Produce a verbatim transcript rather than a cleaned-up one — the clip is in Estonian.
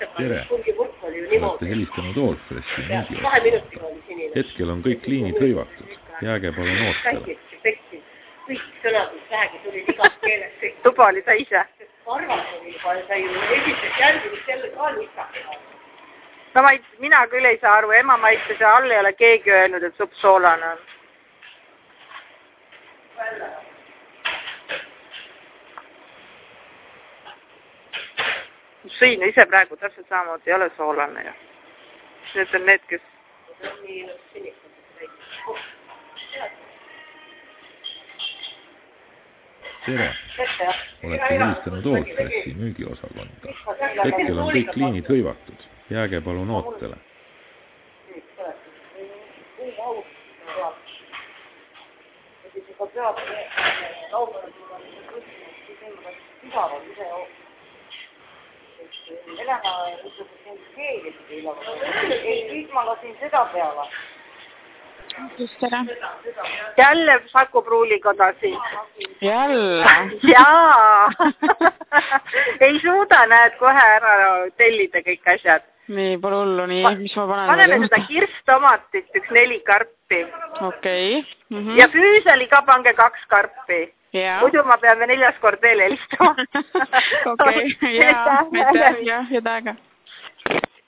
tere, olete helistanud Allfressi müügiosakonda. Hetkel on kõik liinid hõivatud. Jääge palun ootele. Kõik sõnad, mis vähegi tulid igast keeles. Tuba oli täis, jah? Arvas oli juba, ta ju esitas järgimist jälle ka nipsakega. No ma ei, mina küll ei saa aru, ema maitses ja all ei ole keegi öelnud, et supp soolane on. Sõin ise praegu täpselt samamoodi ei ole soolane ja need on need, kes... Tere, olete helistanud Allfressi müügiosakonda. Hetkel on kõik liinid hõivatud. Jääge palun ootele. Elena ütleb, et see keelist ei lava. Ei, kõik ma lasin seda peale. Just tere. Jälle Saku Pruulikoda siin. Jälle? Jaa. Ei suuda, näed, kohe ära tellida kõik asjad. Nii, pole hullu, nii, mis ma panen? Paneme seda kirstomatit, üks neli karpi. Okei. Ja füüsali ka pange kaks karpi. Muidu ma peame neljas kord veel helistama. Okei, jaa, aitäh, jah, ja tähega.